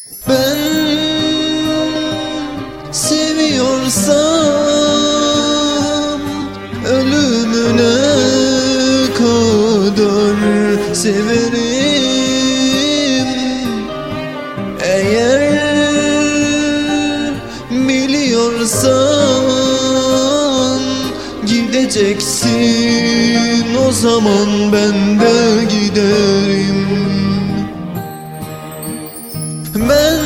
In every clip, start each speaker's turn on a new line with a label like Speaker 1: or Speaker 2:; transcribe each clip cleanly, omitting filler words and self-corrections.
Speaker 1: Ben seviyorsam ölümüne kadar severim. Eğer biliyorsan gideceksin, o zaman ben de giderim. Ben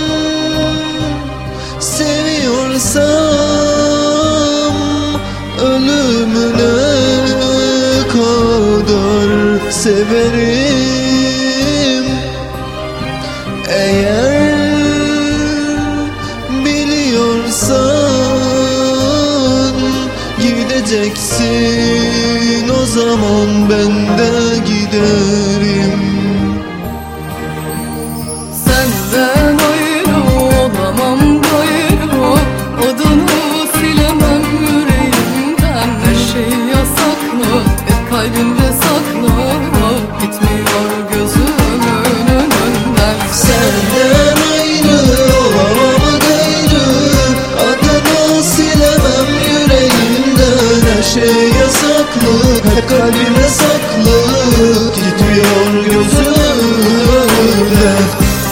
Speaker 1: seviyorsam ölümüne kadar severim. Eğer biliyorsan gideceksin, o zaman ben de giderim.
Speaker 2: Senden ayrı olamam gayrı, adını silemem yüreğimden. Her şey yasaklı, hep kalbimde saklı, gitmiyor gözümün önünden.
Speaker 1: Senden ayrı olamam gayrı, adını silemem yüreğimden. Her şey yasaklı, hep kalbimde saklı, gitmiyor gözümden.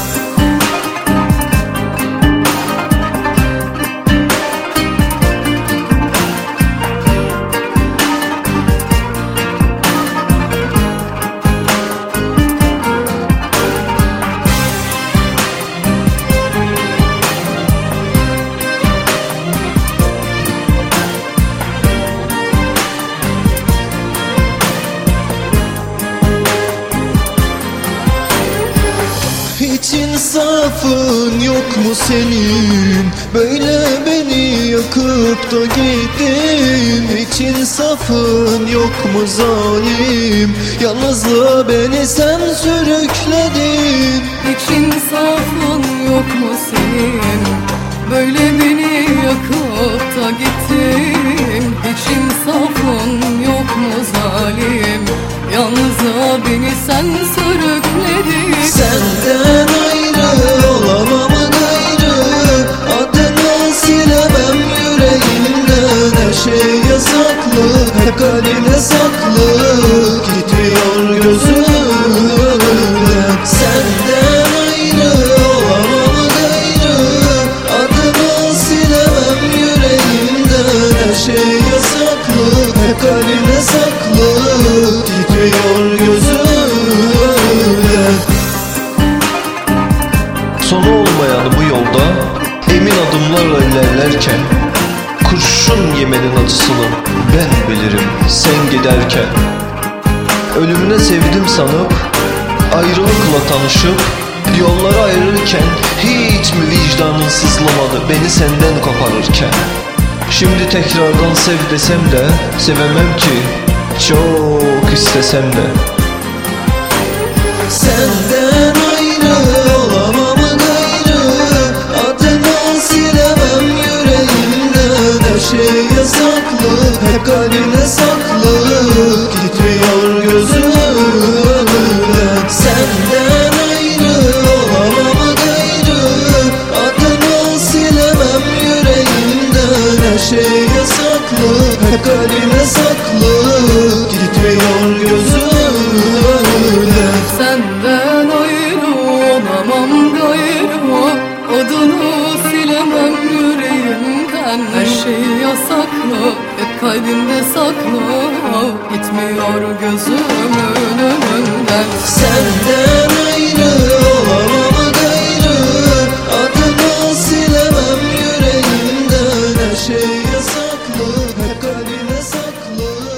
Speaker 1: Hiç insafın yok mu senin? Böyle beni yakıp da gittin. Hiç insafın yok mu zalim? Yalnızlığa beni sen sürükledin.
Speaker 2: Hiç insafın yok mu senin? Böyle beni yakıp da gittin. Hiç insafın yok mu zalim? Yalnızlığa beni sen sürükledin.
Speaker 1: Senden ayrı olamam gayrı, adını silemem yüreğimden. Her şey yasaklı, hep kalbimde saklı, gitmiyor gözümden. Senden ayrı olamam gayrı, adını silemem yüreğimden. Her şey yasaklı, hep kalbimde saklı, gitmiyor gözümden.
Speaker 3: Sonu olmayan bu yolda emin adımlarla ilerlerken, kurşun yemenin acısını ben bilirim sen giderken. Ölümüne sevdim sanıp ayrılıkla tanışıp yollara ayrılırken, hiç mi vicdanın sızlamadı beni senden koparırken? Şimdi tekrardan sev desem de sevemem ki, çok istesem de.
Speaker 1: Senden ayrı olamam gayrı, adını silemem yüreğimden. Her şey yasaklı, hep kalbimde saklı, gitmiyor gözümden. Senden ayrı olamam gayrı, adını silemem yüreğimden. Her şey yasaklı, hep kalbimde saklı, gitmiyor gözümden.
Speaker 2: Senden ayrı olamam gayrı, adını silemem yüreğimden. Her şey yasaklı, hep kalbimde saklı, gitmiyor gözümün önünden.
Speaker 1: Senden ayrı olamam gayrı, adını silemem yüreğimden. Her şey yasaklı, hep kalbimde saklı,